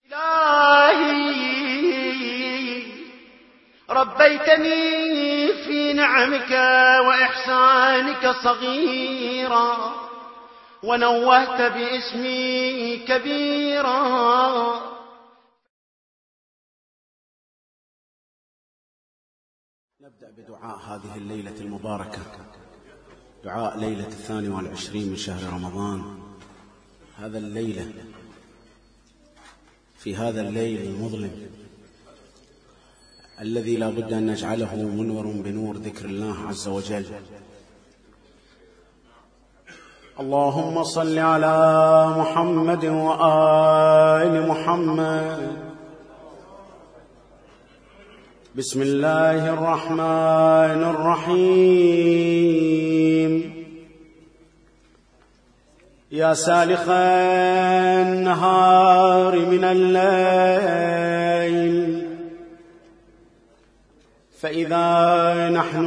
إلهي ربيتني في نعمك وإحسانك صغيرا، ونوهت باسمي كبيرا. نبدأ بدعاء هذه الليلة المباركة، دعاء ليلة 22 من شهر رمضان. هذا الليلة، في هذا الليل المظلم الذي لا بد أن نجعله منور بنور ذكر الله عز وجل. اللهم صل على محمد وآل محمد. بسم الله الرحمن الرحيم. يا سالخ النهار من الليل، فإذا نحن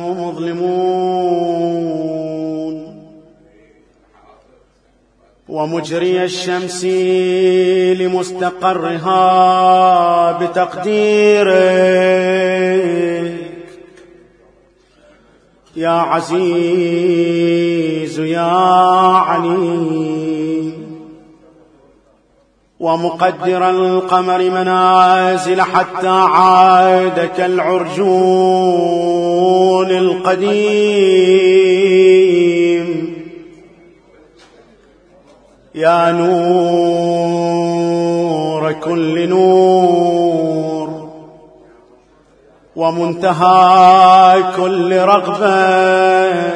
مظلمون، ومجري الشمس لمستقرها بتقديرك، يا عزيز يا عليم، ومقدر القمر منازل حتى عاد كالعرجون القديم، يا نور كل نور، ومنتهى كل رغبة،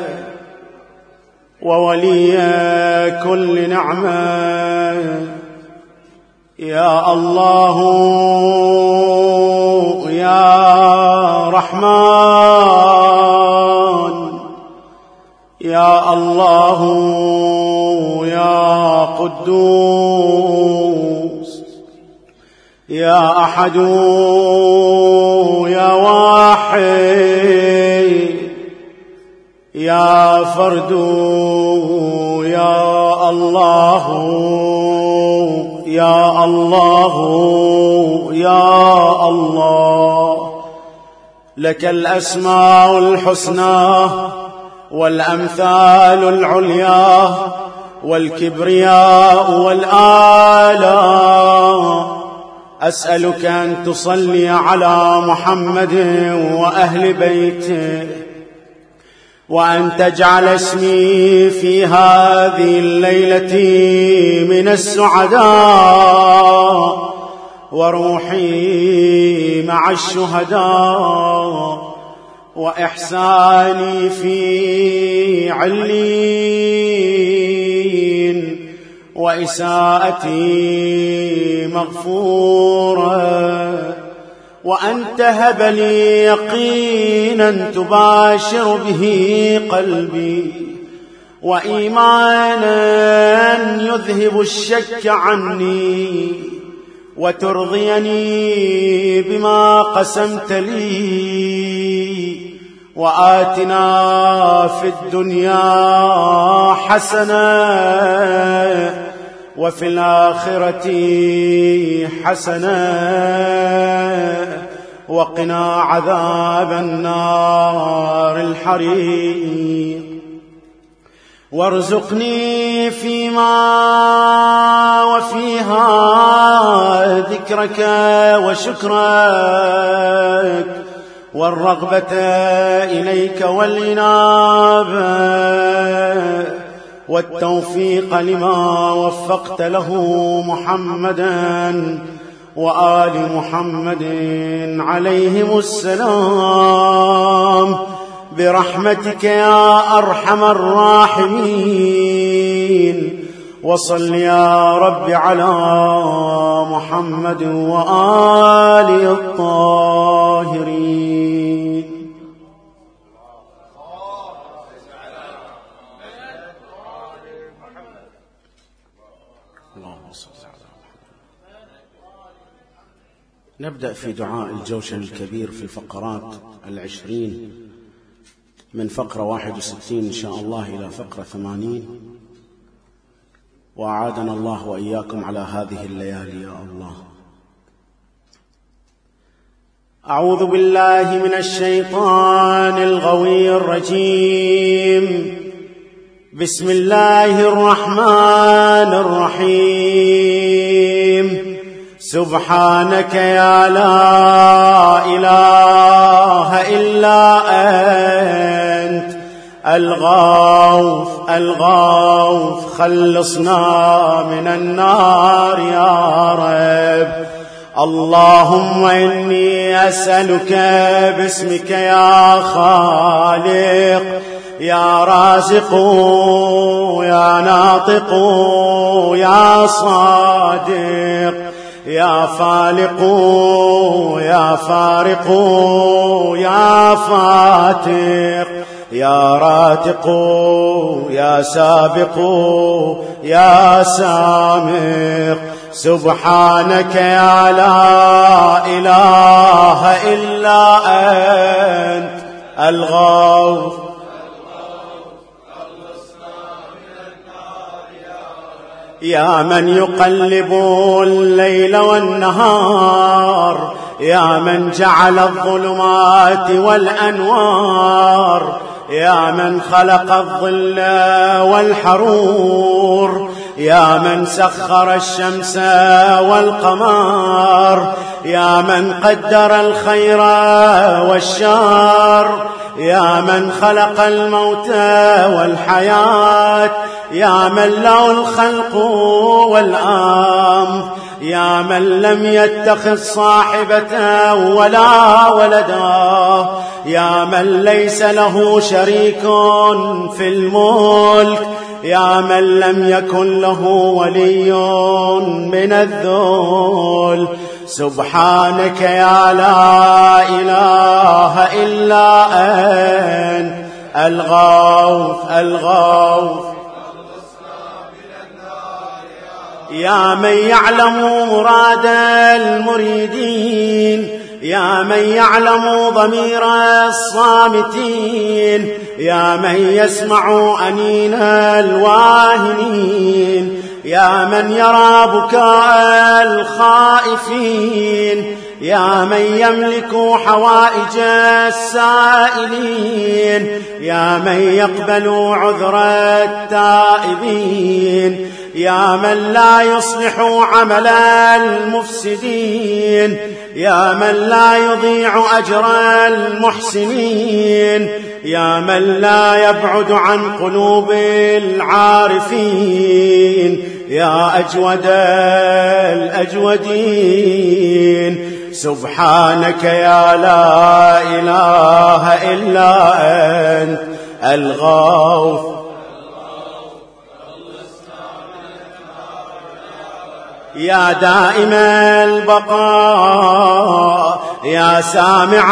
وولي كل نعمة، يا الله يا رحمن، يا الله يا قدوس، يا أحد يا واحد، يا فرد يا الله يا الله يا الله. لك الأسماء الحسنى والأمثال العليا والكبرياء والآلاء. أسألك أن تصلي على محمد وأهل بيته، وأن تجعل اسمي في هذه الليلة من السعداء، وروحي مع الشهداء، وإحساني في علين، وإساءتي مغفورة، وأن تهب لي يقينا تباشر به قلبي، وإيمانا يذهب الشك عني، وترضيني بما قسمت لي. وآتنا في الدنيا حسنة، وفي الآخرة حسنة، وقنا عذاب النار الحريق. وارزقني فيما وفيها ذكرك وشكرك، والرغبة إليك والإنابة، والتوفيق لما وفقت له محمدا وآل محمد عليهم السلام، برحمتك يا أرحم الراحمين. وصل يا رب على محمد وآله الطاهرين. اللهم صل على محمد. نبدأ في دعاء الجوشن الكبير في الفقرات 20 من فقرة 61 إن شاء الله إلى فقرة 80. وأعادنا الله وإياكم على هذه الليالي يا الله. أعوذ بالله من الشيطان الغوي الرجيم. بسم الله الرحمن الرحيم. سبحانك يا لا إله إلا أنت الغوث الغوث، خلصنا من النار يا رب. اللهم إني أسألك باسمك يا خالق يا رازق يا ناطق يا صادق يا فالق يا فارق يا فاتق يا راتق يا سابق يا سامق. سبحانك يا لا إله إلا أنت الغوث. يا من يقلب الليل والنهار، يا من جعل الظلمات والأنوار، يا من خلق الظل والحرور، يا من سخر الشمس والقمر، يا من قدر الخير والشر، يا من خلق الموت والحياة، يا من له الخلق والأمر، يا من لم يتخذ صاحبة ولا ولدا، يا من ليس له شريك في الملك، يا من لم يكن له ولي من الذل. سبحانك يا لا إله إلا أنت الغوث الغوث. يا من يعلم مراد المريدين، يا من يعلم ضمير الصامتين، يا من يسمع أنين الواهنين، يا من يرى بكاء الخائفين، يا من يملك حوائج السائلين، يا من يقبل عذر التائبين، يا من لا يصلح عمل المفسدين، يا من لا يضيع أجر المحسنين، يا من لا يبعد عن قلوب العارفين، يا أجود الأجودين. سبحانك يا لا إله إلا أنت الغوث. يا دائم البقاء، يا سامع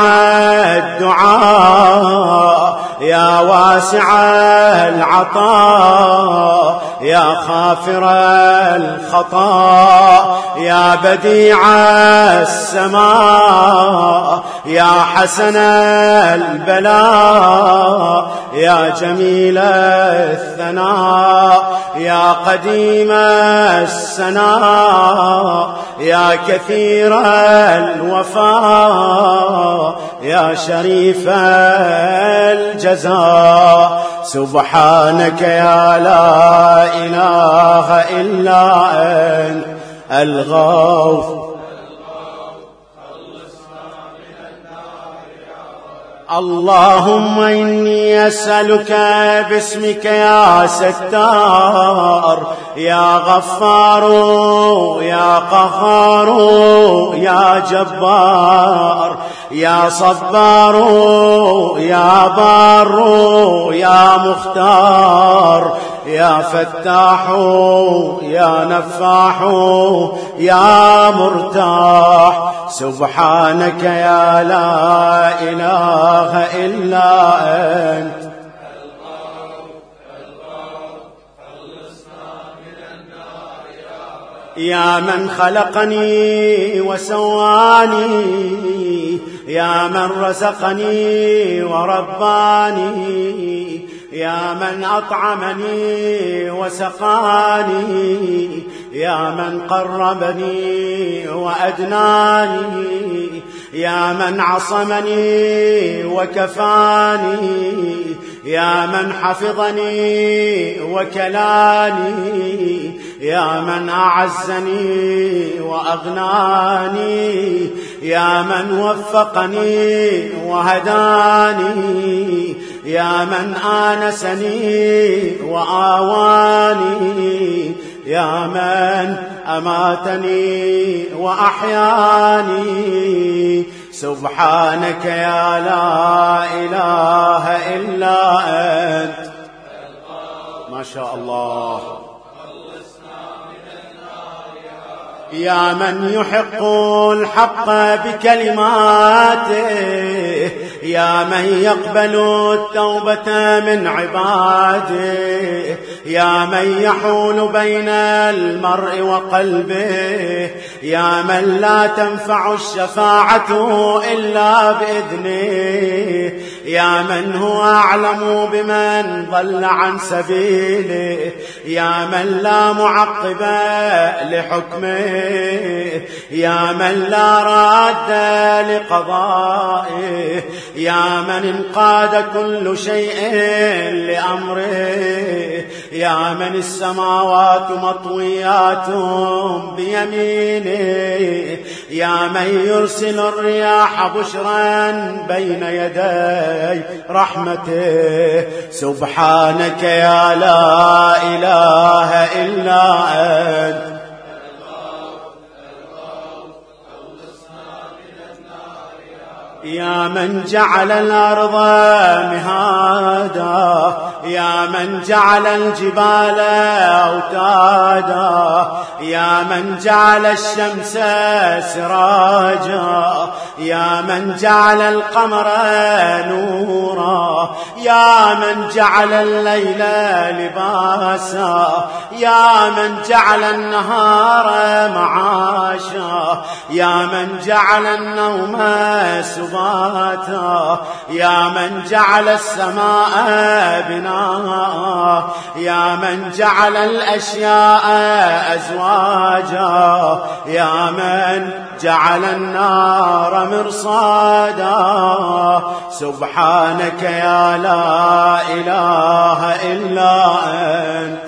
الدعاء، يا واسع العطاء، يا غافر الخطا، يا بديع السماء، يا حسن البلاء، يا جميل الثناء، يا قديم السناء، يا كثير الوفاء، يا شريف الجزاء. سبحانك يا لا إله إلا أنت الغوث. اللهم إني أسألك باسمك يا ستار يا غفار يا قهار يا جبار يا صبار يا بار يا مختار يا فتاح يا نفاح يا مرتاح. سبحانك يا لا إله إلا أنت يا من خلقني وسواني يا من رزقني ورباني يا من أطعمني وسقاني يا من قربني وأدناني يا من عصمني وكفاني، يا من حفظني وكلاني، يا من أعزني وأغناني، يا من وفقني وهداني، يا من آنسني وآواني، يا من أماتني وأحياني. سبحانك يا لا إله إلا أنت. ما شاء الله. يا من يحق الحق بكلماته، يا من يقبل التوبة من عباده، يا من يحول بين المرء وقلبه، يا من لا تنفع الشفاعة إلا بإذنه، يا من هو أعلم بمن ضل عن سبيله، يا من لا معقب لحكمه، يا من لا راد لقضائه، يا من انقاد كل شيء لأمره، يا من السماوات مطويات بيمينه، يا من يرسل الرياح بشرا بين يدي رحمته. سبحانك يا لا إله إلا أنت. يا من جعل الأرض مهادا، يا من جعل الجبال أوتادا، يا من جعل الشمس سراجا، يا من جعل القمر نورا، يا من جعل الليل لباسا، يا من جعل النهار معاشا، يا من جعل النوم سباتا، يا من جعل السماء بناء، يا من جعل الأشياء أزواجا، يا من جعل النار مرصادا. سبحانك يا لا إله إلا أنت.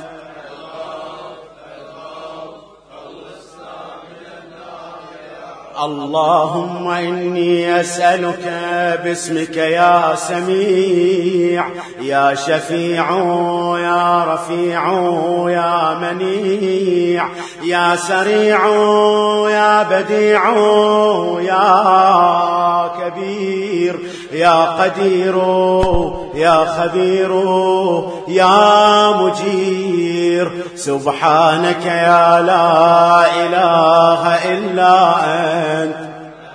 اللهم إني أسألك باسمك يا سميع، يا شفيع، يا رفيع، يا منيع، يا سريع، يا بديع، يا كبير، يا قدير، يا خبير، يا مجير. سبحانك يا لا إله إلا أنت.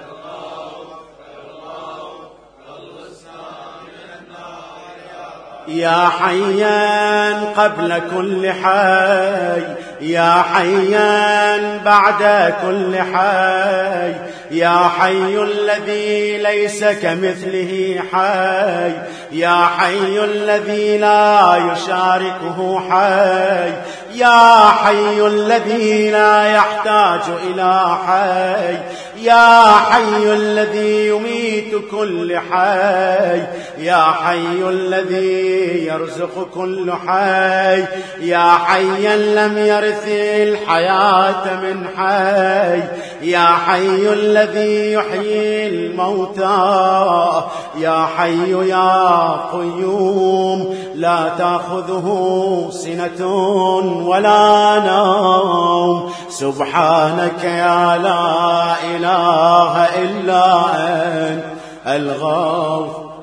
يا حيا قبل كل حي، يا حيا بعد كل حي، يا حي الذي ليس كمثله حي، يا حي الذي لا يشاركه حي، يا حي الذي لا يحتاج إلى حي، يا حي الذي يميت كل حي، يا حي الذي يرزق كل حي، يا حيا لم يرث الحياة من حي، يا حي الذي يحيي الموتى، يا حي يا قيوم لا تأخذه سنة ولا نوم. سبحانك يا لا إله إلا أنت الغوث.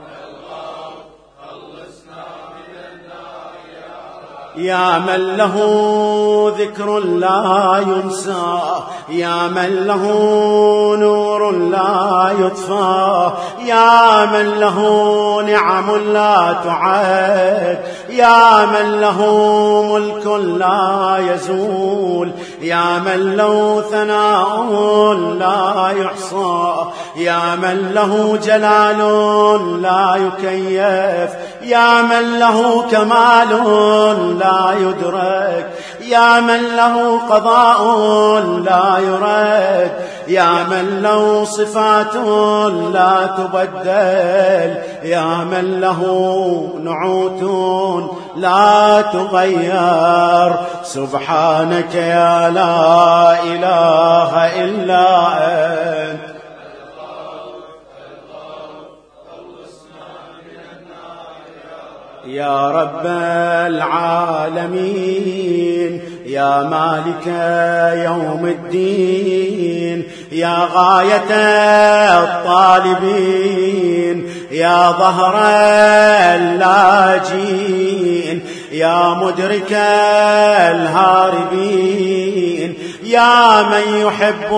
يا من له ذكر لا ينسى، يا من له نور لا يطفى، يا من له نعم لا تعد، يا من له ملك لا يزول، يا من له ثناء لا يحصى، يا من له جلال لا يكيف، يا من له كمال لا يدرك، يا من له قضاء لا يرد، يا من له صفات لا تبدل، يا من له نعوت لا تغير. سبحانك يا لا إله إلا أنت. يا رب العالمين، يا مالك يوم الدين، يا غاية الطالبين، يا ظهر اللاجين، يا مدرك الهاربين، يا من يحب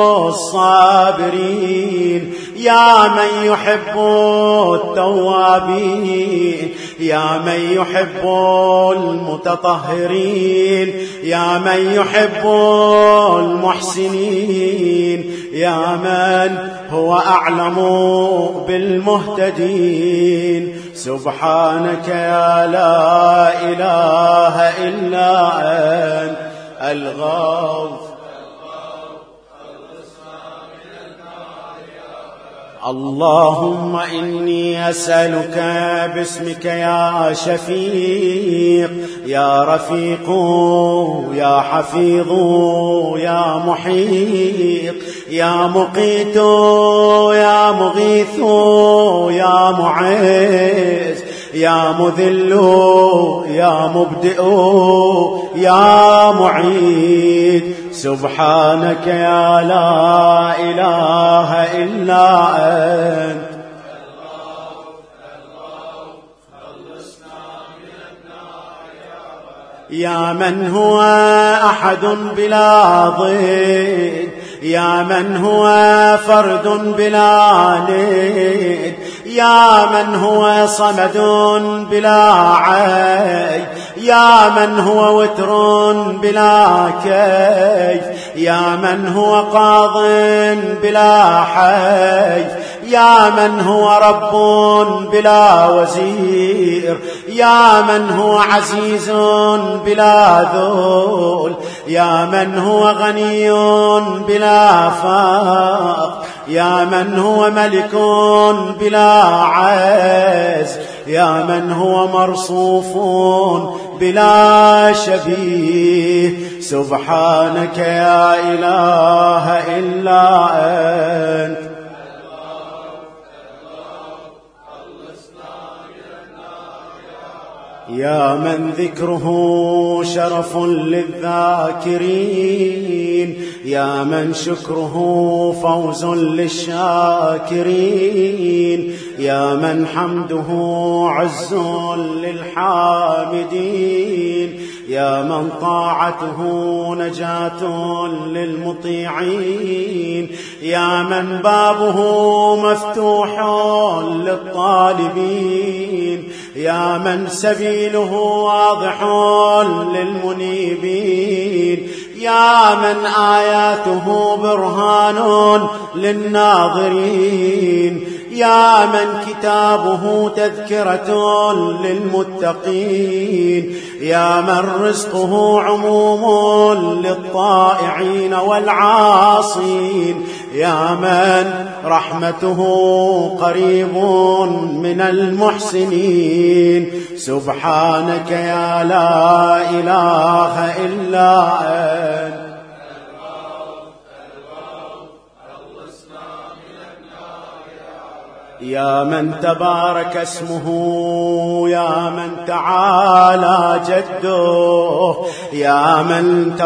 الصابرين، يا من يحب التوابين، يا من يحب المتطهرين، يا من يحب المحسنين، يا من هو أعلم بالمهتدين. سبحانك يا لا إله إلا أنت الغوث. اللهم إني أسألك باسمك يا شفيق، يا رفيق، يا حفيظ، يا محيط، يا مقيت، يا مغيث، يا معز، يا مذل، يا مبدئ، يا معيد. سبحانك يا لا إله إلا أنت. يا من هو أحد بلا ضد، يا من هو فرد بلا ند، يا من هو صمد بلا عيب، يا من هو وتر بلا كيف، يا من هو قاض بلا حيف، يا من هو رب بلا وزير، يا من هو عزيز بلا ذل، يا من هو غني بلا فقر، يا من هو ملك بلا عز، يا من هو مرصوف بلا شبيه. سبحانك يا إله إلا أنت. يا من ذكره شرف للذاكرين، يا من شكره فوز للشاكرين، يا من حمده عز للحامدين، يا من طاعته نجاة للمطيعين، يا من بابه مفتوح للطالبين، يا من سبيله واضح للمنيبين، يا من آياته برهان للناظرين، يا من كتابه تذكرة للمتقين، يا من رزقه عموم للطائعين والعاصين، يا من رحمته قريب من المحسنين. سبحانك يا لا إله إلا أنت. يا من تبارك اسمه، يا من تعالى جده، يا من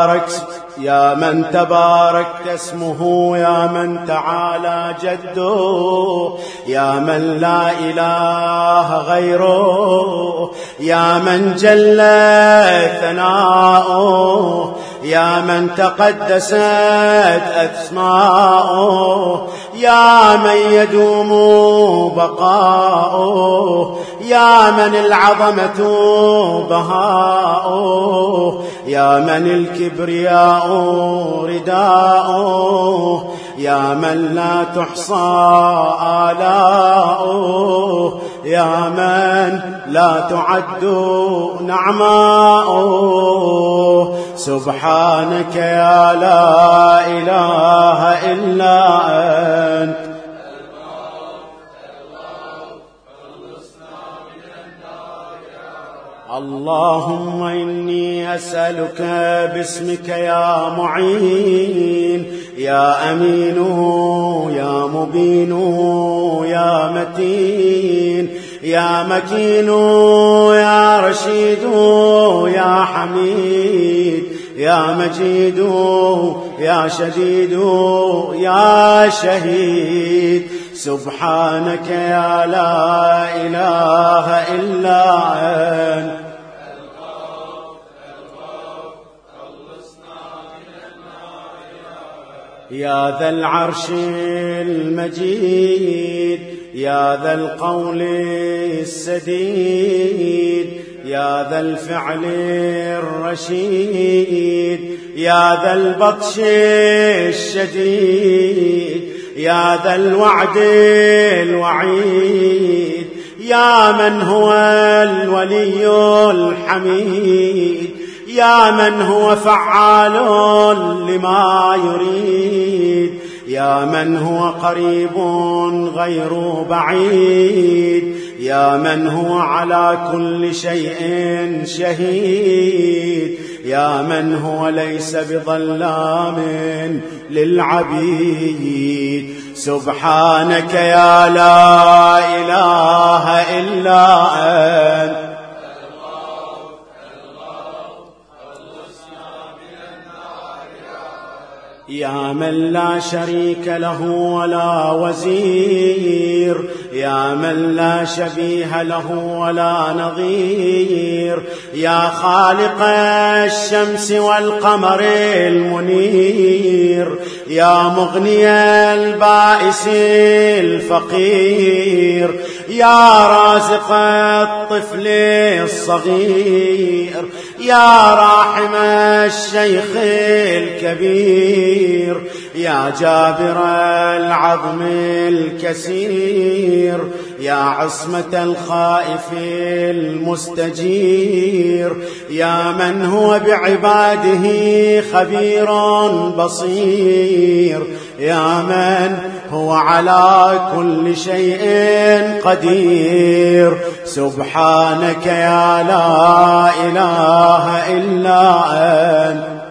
تباركت اسمه، يا من تعالى جده، يا من لا إله غيره، يا من جل ثناؤه، يا من تقدست أسماؤه، يا من يدوم بقاؤه، يا من العظمة بهاؤه، يا من الكبرياء رداؤه، يا من لا تحصى آلاؤه، يا من لا تعد نعماؤه. سبحانك يا لا إله إلا أنت. اللهم إني أسألك باسمك يا معين يا أمين يا مبين يا متين يا مكين يا رشيد يا حميد يا مجيد يا شديد يا شهيد. سبحانك يا لا إله إلا أنت. يا ذا العرش المجيد يا ذا القول السديد يا ذا الفعل الرشيد يا ذا البطش الشديد يا ذا الوعد الوعيد يا من هو الولي الحميد يا من هو فعال لما يريد يا من هو قريب غير بعيد يا من هو على كل شيء شهيد يا من هو ليس بظلام للعبيد. سبحانك يا لا إله إلا أنت. يا من لا شريك له ولا وزير يا من لا شبيه له ولا نظير يا خالق الشمس والقمر المنير يا مغني البائس الفقير يا رازق الطفل الصغير يا راحم الشيخ الكبير يا جابر العظم الكسير يا عصمة الخائف المستجير يا من هو بعباده خبير بصير يا من هو على كل شيء قدير. سبحانك يا لا إله إلا أنت.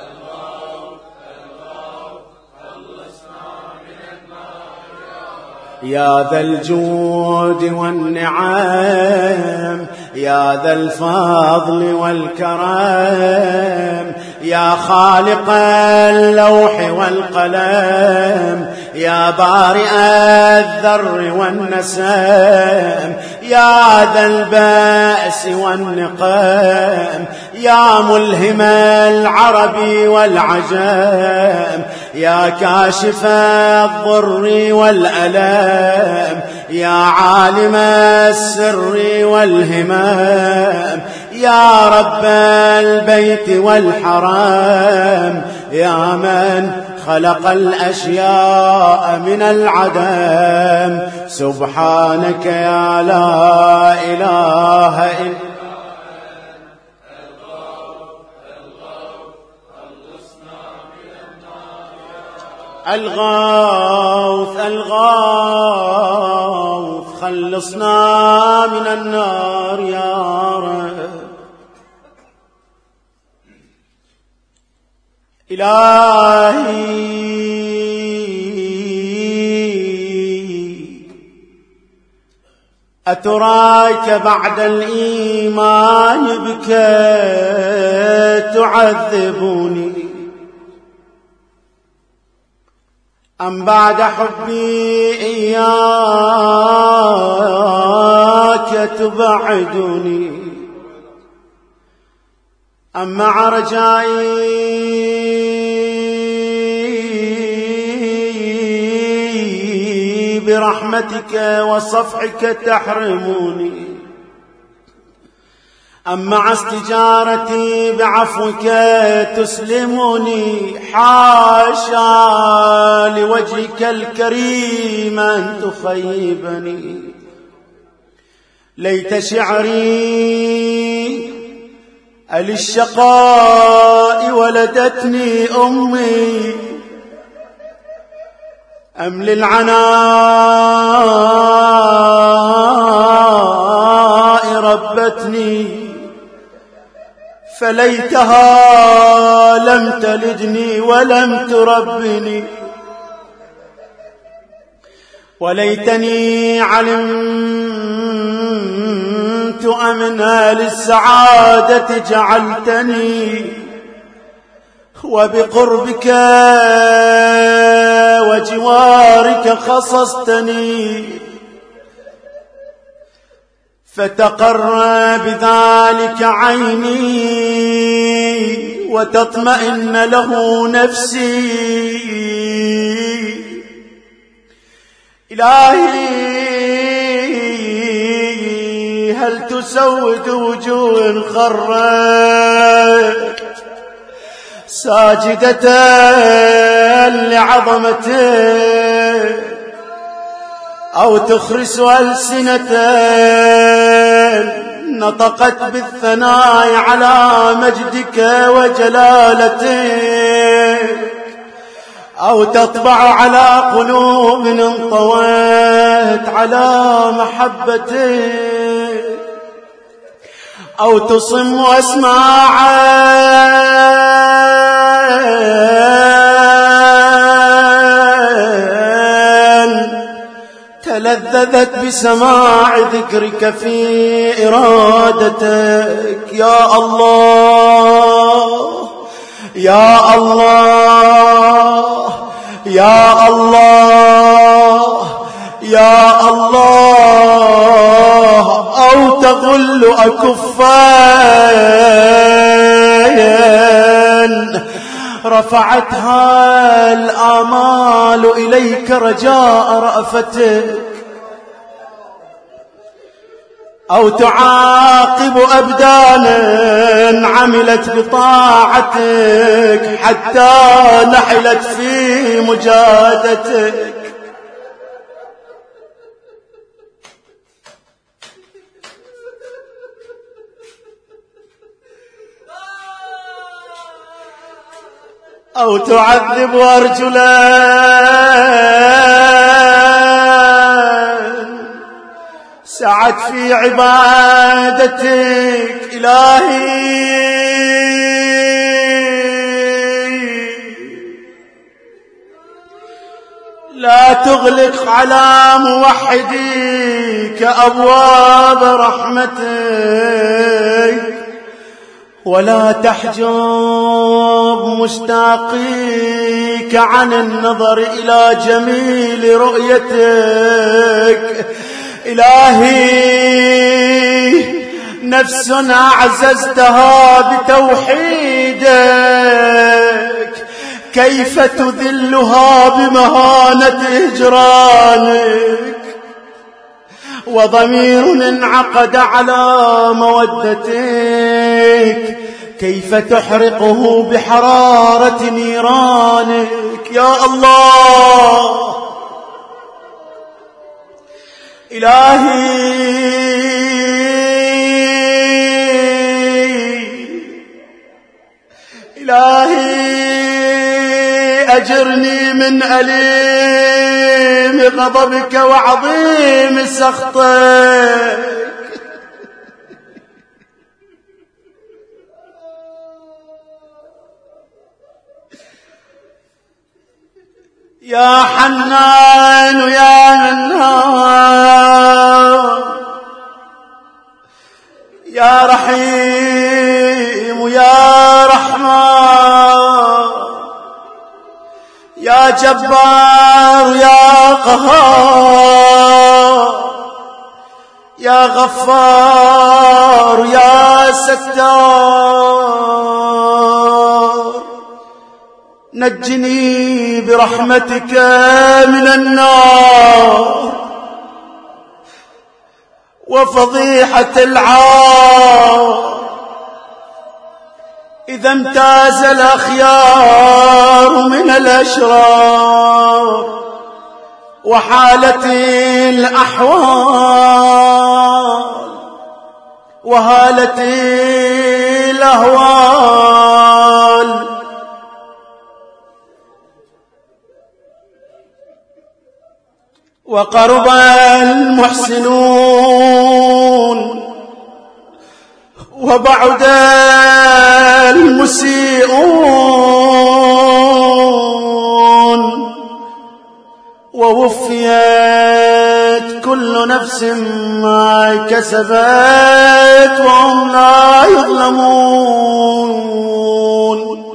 يا ذا الجود والنعم يا ذا الفضل والكرم يا خالق اللوح والقلم يا بارئ الذر والنسم يا ذا البأس والنقم يا ملهم العرب والعجم يا كاشف الضر والألم يا عالم السر والهمام يا رب البيت والحرام يا من خلق الأشياء من العدم. سبحانك يا لا إله إلا الغوث الغوث خلصنا من النار يا رب. إلهي أتراك بعد الإيمان بك تعذبني أم بعد حبي إياك تبعدني أم مع رجائي برحمتك وصفحك تحرمني أم مع استجارتي بعفوك تسلمني. حاشا لوجهك الكريم أن تخيبني ليت شعري للشقاء ولدتني أمي أم للعناء ربتني، فليتها لم تلدني ولم تربني، وليتني علمت أمنها للسعادة جعلتني، وبقربك وجوارك خصصتني، فتقر بذلك عيني وتطمئن له نفسي. إلهي هل تسود وجوه خرت ساجدة لعظمتك، أو تخرس ألسنة نطقت بالثناء على مجدك وجلالتك، أو تطبع على قلوب انطوت على محبتك، أو تصم أسماعا تلذذت بسماع ذكرك في إرادتك. يا الله يا الله يا الله يا الله، أو تغل أكفاً رفعتها الآمال إليك رجاء رأفتك، أو تعاقب أبدانا عملت بطاعتك حتى نحلت في مجادتك. أو تعذب أرجلا سعت في عبادتك. إلهي لا تغلق على موحديك أبواب رحمتك، ولا تحجب مشتاقيك عن النظر إلى جميل رؤيتك. إلهي نفس أعززتها بتوحيدك، كيف تذلها بمهانة هجرانك، وضمير انعقد على مودتك، كيف تحرقه بحرارة نيرانك. يا الله إلهي أجرني من أليم غضبك وعظيم سخطك. يا حنان يا منان، يا رحيم يا رحمن، يا جبار يا قهار، يا غفار يا ستار، نجني برحمتك من النار وفضيحة العار، إذا امتاز الأخيار من الأشرار وحالت الأحوال وهالت الأهوال وقرب المحسنون وبعد المسيئون ووفيت كل نفس ما كسبت وهم لا يظلمون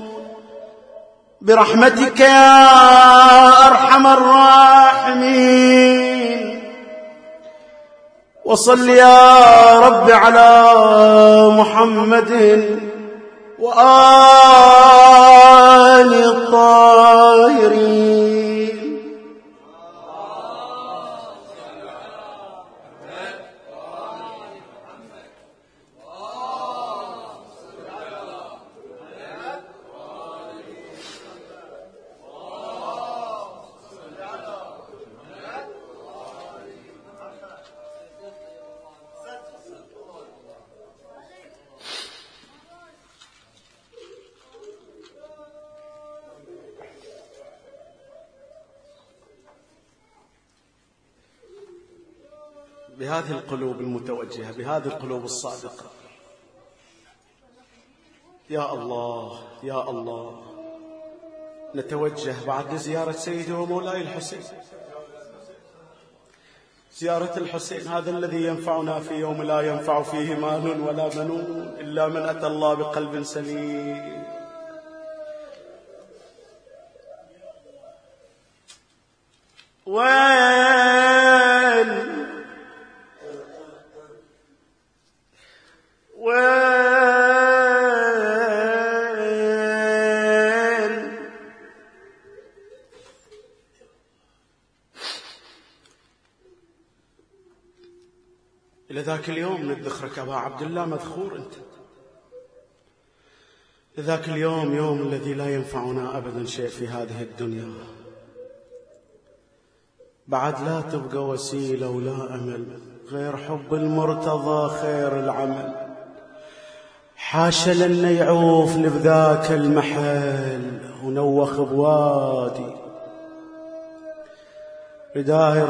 برحمتك يا أرحم الراحمين. وصل يا رب على محمد وآل الطاهرين. بهذه القلوب المتوجهة، بهذه القلوب الصادقة، يا الله يا الله، نتوجه بعد زيارة سيدي ومولاي الحسين، زيارة الحسين، هذا الذي ينفعنا في يوم لا ينفع فيه مال ولا بنون إلا من أتى الله بقلب سليم. إلى ذاك اليوم ندخرك أبا عبد الله، مذخور أنت. لذاك اليوم، يوم الذي لا ينفعنا أبدا شيء في هذه الدنيا، بعد لا تبقى وسيلة ولا أمل غير حب المرتضى خير العمل. حاشا لنا يعوف بذاك المحل ونوخ بوادي رداه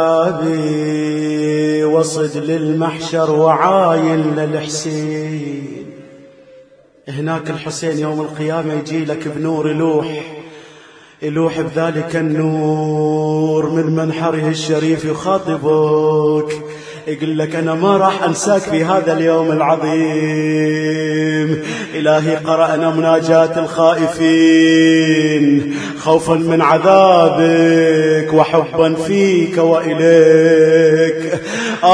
رجابي وصد للمحشر وعاين للحسين. هناك الحسين يوم القيامة يجي لك بنور يلوح بذلك النور من منحره الشريف، يخاطبك يقول لك أنا ما راح أنساك في هذا اليوم العظيم. إلهي قرأنا مناجاة الخائفين خوفا من عذابك وحبا فيك وإليك.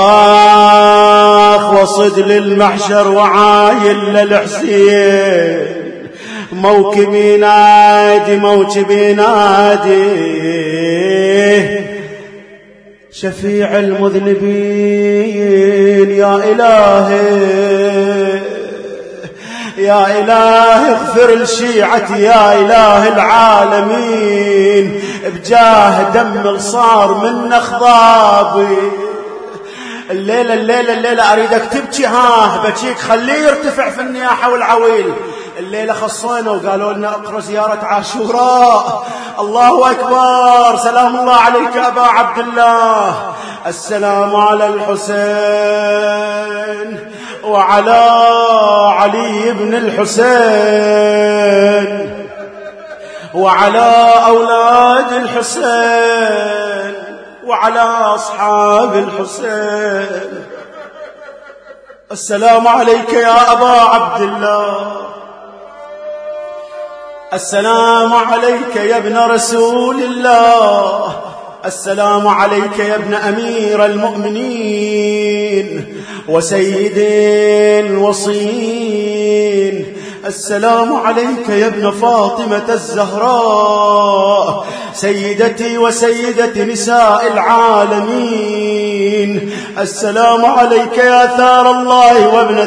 وصد للمحشر وعاين للحسين، موكبي نادي شفيع المذنبين. يا إلهي اغفر لشيعتي يا إله العالمين، بجاه دم الصار من أخضابي. الليلة أريدك تبكي، بكيك خليه يرتفع في النياحة والعويل. الليلة خصينا وقالوا لنا اقرأ زيارة عاشوراء. الله أكبر، سلام الله عليك أبا عبد الله. السلام على الحسين وعلى علي بن الحسين وعلى أولاد الحسين وعلى أصحاب الحسين. السلام عليك يا أبا عبد الله، السلام عليك يا ابن رسول الله، السلام عليك يا ابن أمير المؤمنين وسيد الوصين، السلام عليك يا ابن فاطمة الزهراء سيدتي وسيدة نساء العالمين، السلام عليك يا ثار الله وابن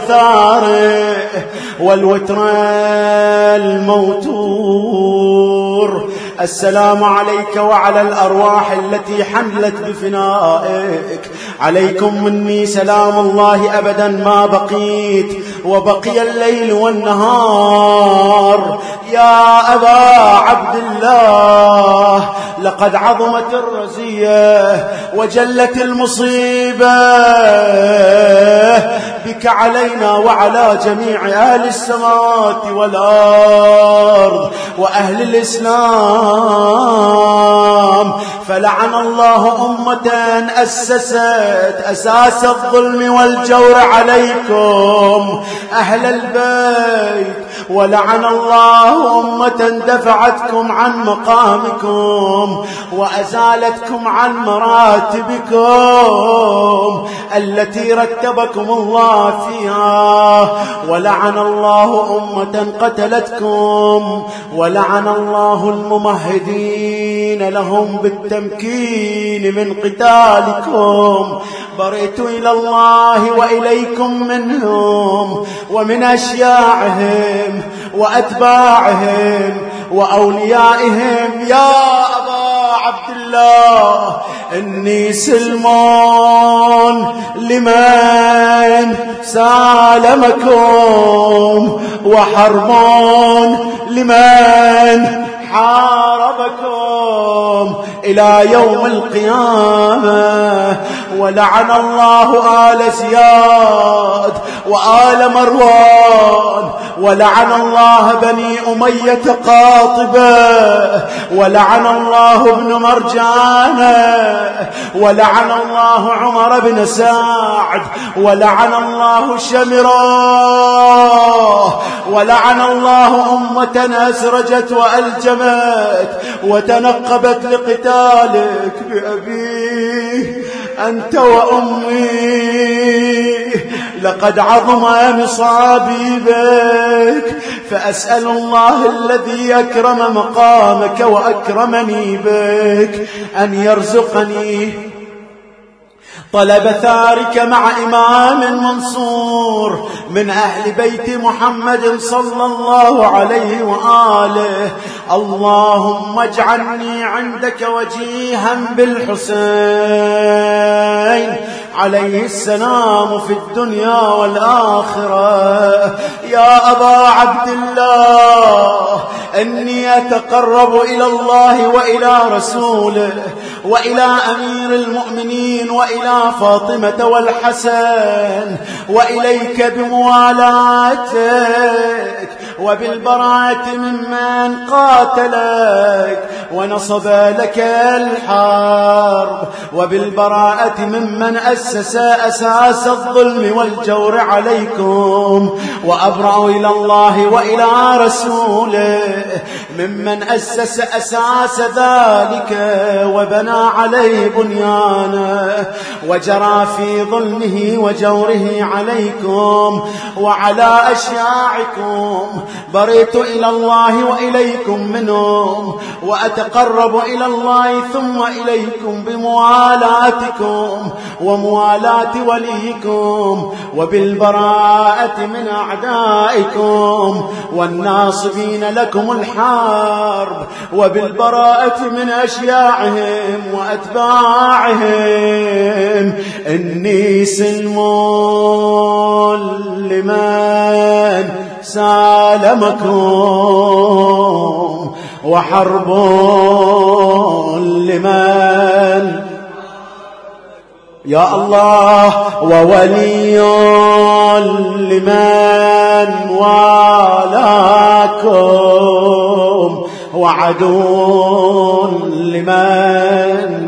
ثاره والوتر الموتور، السلام عليك وعلى الأرواح التي حملت بفنائك. عليكم مني سلام الله أبدا ما بقيت وبقي الليل والنهار. يا أبا عبد الله، لقد عظمت الرزية وجلت المصيبة بك علينا وعلى جميع أهل السماوات والأرض وأهل الإسلام. فلعن الله أمة أسست أساس الظلم والجور عليكم أهل البيت، ولعن الله أمة دفعتكم عن مقامكم وأزالتكم عن مراتبكم التي رتبكم الله فيها، ولعن الله أمة قتلتكم، ولعن الله الممهدين لهم بالتمكين من قتالكم. برئت إلى الله وإليكم منهم ومن أشياعهم وأتباعهم وأوليائهم. يا أبا عبد الله، إني سلم لمن سالمكم وحرب لمن حاربكم إلى يوم القيامة. ولعن الله آل زياد وآل مروان، ولعن الله بني أمية قاطبة، ولعن الله ابن مرجانة، ولعن الله عمر بن سعد، ولعن الله شمرة، ولعن الله أمة أسرجت وألجمت وتنقبت لقتالك بأبيه أنت وأمي. لقد عظم مصابي بك، فأسأل الله الذي أكرم مقامك وأكرمني بك أن يرزقني طلب ثارك مع إمام منصور من أهل بيت محمد صلى الله عليه وآله. اللهم اجعلني عندك وجيها بالحسين عليه السلام في الدنيا والآخرة. يا أبا عبد الله، إني أتقرب إلى الله وإلى رسوله وإلى أمير المؤمنين وإلى فاطمة والحسن وإليك بموالاتك وبالبراءة ممن قاتلك ونصب لك الحرب، وبالبراءة ممن أسس أساس الظلم والجور عليكم، وأبرأ إلى الله وإلى رسوله ممن أسس أساس ذلك وبنى عليه بنيانه وجرى في ظلمه وجوره عليكم وعلى أشياعكم. برئت إلى الله وإليكم منهم، وأتقرب إلى الله ثم إليكم بموالاتكم وموالاة وليكم، وبالبراءة من أعدائكم والناصبين لكم الحرب، وبالبراءة من أشياعهم وأتباعهم. إني سلم لمن سالمكم وحرب لمن، يا الله، وولي لمن والاكم وعدو لمن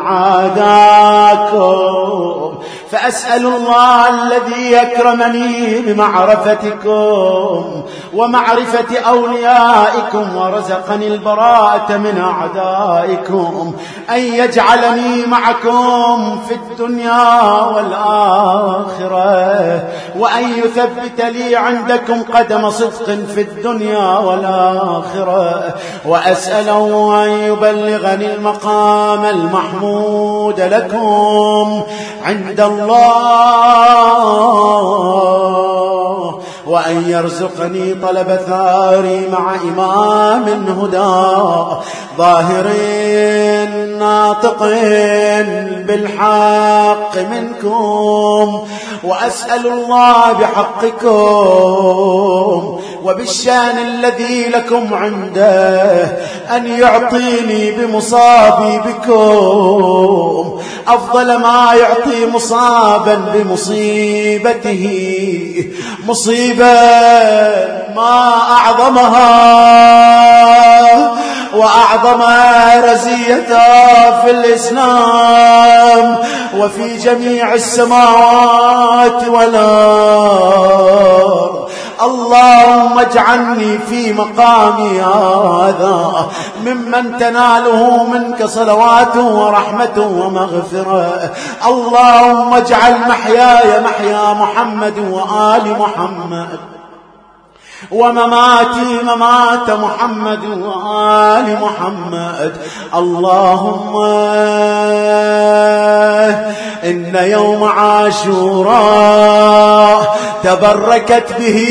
عاداكم. فأسأل الله الذي أكرمني بمعرفتكم ومعرفة أوليائكم ورزقني البراءة من أعدائكم أن يجعلني معكم في الدنيا والآخرة، وأن يثبت لي عندكم قدم صدق في الدنيا والآخرة، وأسأله أن يبلغني المقام المحمود لكم عند الله وأن يرزقني طلب ثاري مع إمام هدى ظاهر ناطق بالحق منكم. وأسأل الله بحقكم وبالشان الذي لكم عنده أن يعطيني بمصابي بكم أفضل ما يعطي مصابا بمصيبته، مصيبة ما أعظمها وأعظم رزيتها في الإسلام وفي جميع السماوات والأرض. اللهم اجعلني في مقامي هذا ممن تناله منك صلواته ورحمته ومغفرة. اللهم اجعل محياي محيا محمد وآل محمد ومماتي ممات محمد وآل محمد. اللهم إن يوم عاشوراء تبركت به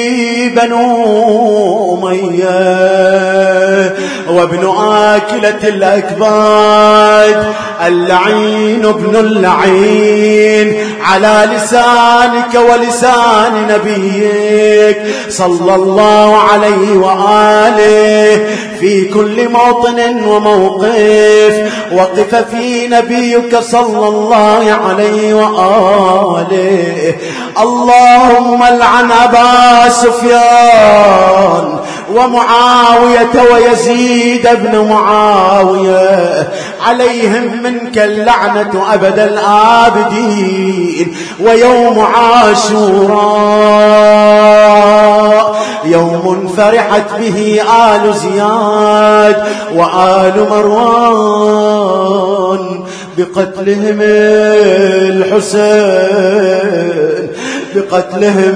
بنو أمية وابن آكلة الأكباد اللعين ابن اللعين على لسانك ولسان نبيك صلى الله عليه وآله في كل موطن وموقف وقف في نبيك صلى الله عليه وآله. اللهم العن أبا سفيان ومعاوية ويزيد بن معاوية عليهم منك اللعنة أبد الآبدين. ويوم عاشوراء يوم فرحت به آل زياد وآل مروان بقتلهم الحسين، بقتلهم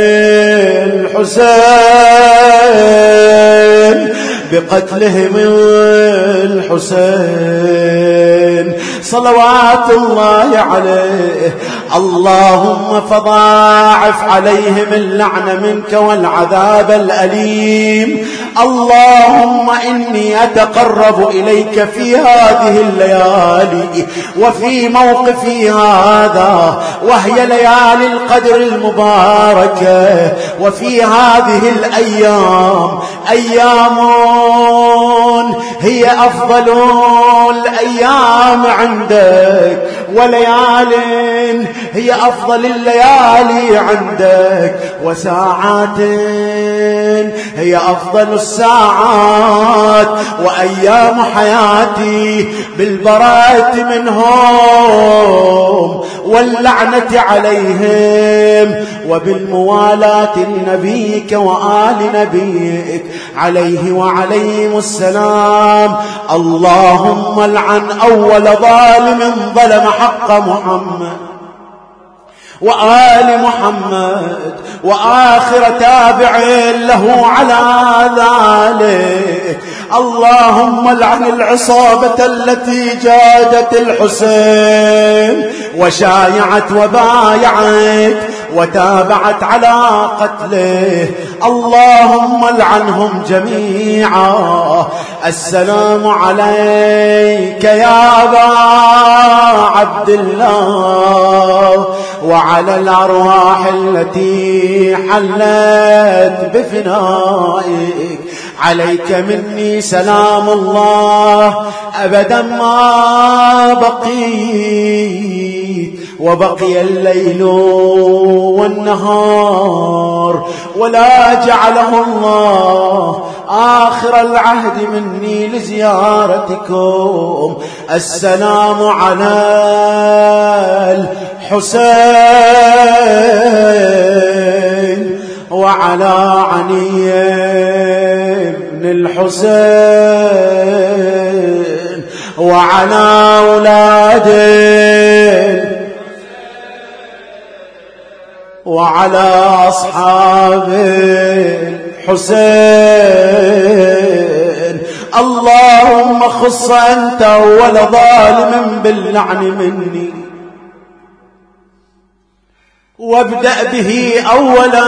الحسين، بقتلهم الحسين صلوات الله عليه. اللهم فضاعف عليهم اللعن منك والعذاب الأليم. اللهم إني أتقرب إليك في هذه الليالي وفي موقفي هذا وهي ليالي القدر المباركة وفي هذه الأيام أيام هي أفضل الأيام عندك وليال هي أفضل الليالي عندك وساعات هي أفضل الساعات وأيام حياتي بالبراءة منهم واللعنة عليهم وبالموالاة لنبيك وآل نبيك عليه وعليهم السلام. اللهم العن أول ظالم ظلم حق محمد وآل محمد وآخر تابع له على ذلك. اللهم العن العصابة التي جادت الحسين وشايعت وبايعت وتابعت على قتله. اللهم العنهم جميعا. السلام عليك يا أبا عبد الله وعلى الأرواح التي حلت بفنائك. عليك مني سلام الله أبدا ما بقيت وبقي الليل والنهار ولا جعله الله آخر العهد مني لزيارتكم. السلام على الحسين وعلى علي بن الحسين وعلى أولاده وعلى أصحاب الحسين. اللهم خص أنت أول ظالم باللعن مني وابدأ به أولا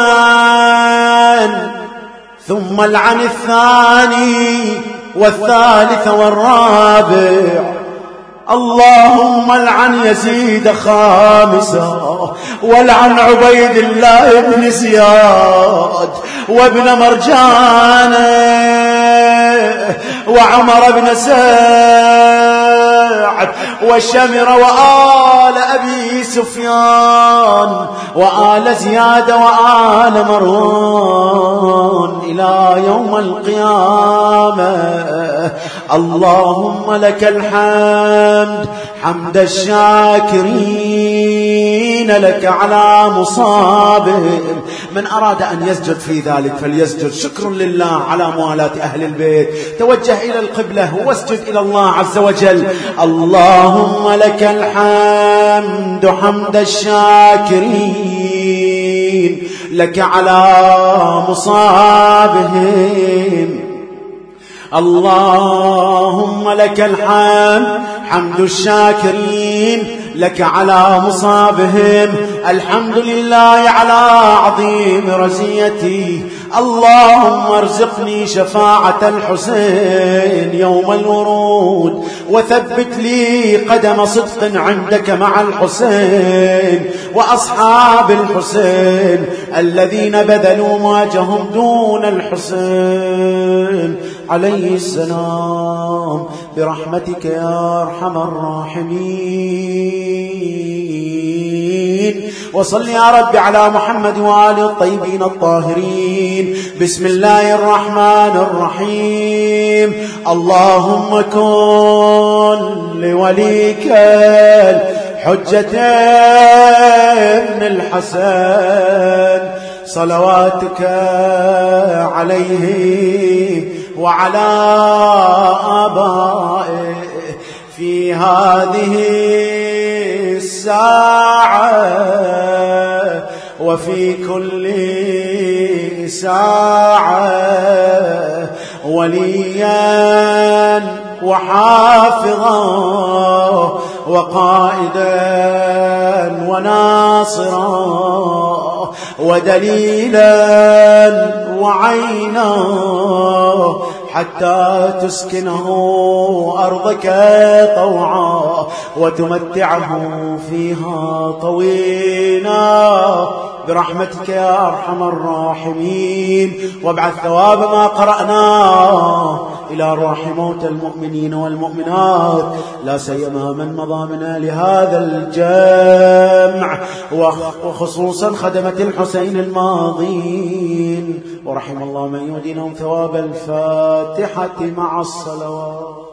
ثم العن الثاني والثالث والرابع. اللهم العن يزيد خامسا، والعن عبيد الله بن زياد وابن مرجان وعمر بن سعد وشمر وآل أبي سفيان وآل زياد وآل مروان إلى يوم القيامة. اللهم لك الحمد حمد الشاكرين لك على مصابهم. من أراد أن يسجد في ذلك فليسجد شكر لله على موالاة أهل البيت. توجه إلى القبلة واسجد إلى الله عز وجل. اللهم لك الحمد حمد الشاكرين لك على مصابهم. اللهم لك الحمد حمد الشاكرين لك على مصابهم. الحمد لله على عظيم رزيتي. اللهم ارزقني شفاعة الحسين يوم الورود، وثبت لي قدم صدق عندك مع الحسين وأصحاب الحسين الذين بذلوا مواجههم دون الحسين عليه السلام برحمتك يا أرحم الراحمين. وصل يا رب على محمد وآله الطيبين الطاهرين. بسم الله الرحمن الرحيم. اللهم كن لوليك الحجة ابن الحسن صلواتك عليه وعلى آبائه في هذه الساعة وفي كل ساعة وليا وحافظا وقائدا وناصرا ودليلا وعينا حتى تسكنه أرضك طوعا وتمتعه فيها طويلا برحمتك يا أرحم الراحمين. وابعث ثواب ما قرأناه إلى أرواح موتى المؤمنين والمؤمنات، لا سيما من مضى من لهذا الجمع، وخصوصا خدمة الحسين الماضين، ورحم الله من يهديهم ثواب الفاتحة مع الصلوات.